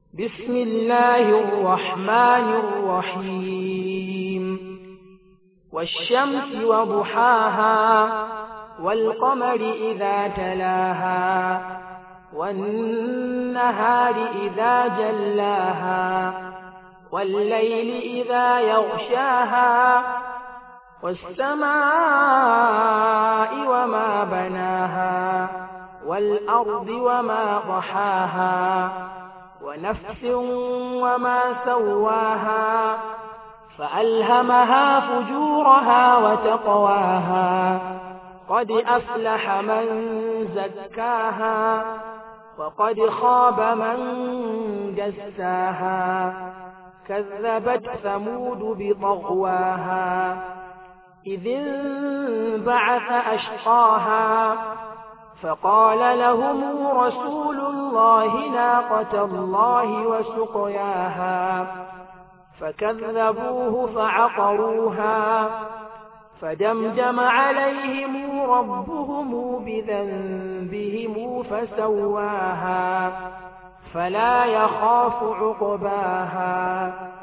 بسم الله الرحمن الرحيم والشمس وضحاها والقمر إذا تلاها والنهار إذا جلاها والليل إذا يغشاها والسماء وما بناها والأرض وما طحاها ونفس وما سواها فألهمها فجورها وتقواها قد أفلح من زكاها وقد خاب من دساها كذبت ثمود بطغواها إذ انبعث أشقاها فقال لهم رسول الله ناقة الله وسقياها فكذبوه فعقروها فدمدم عليهم ربهم بذنبهم فسواها فلا يخاف عقباها